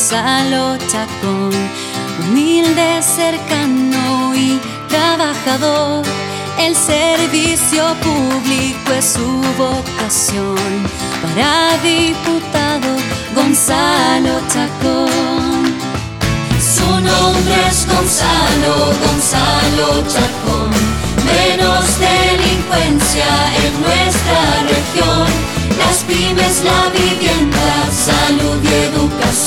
Gonzalo Chacón, humilde, cercano y trabajador. El servicio público es su vocación. Para diputado, Gonzalo Chacón. Su nombre es Gonzalo Chacón. Menos delincuencia en nuestra región. Las pymes, la vivienda, salud y educación.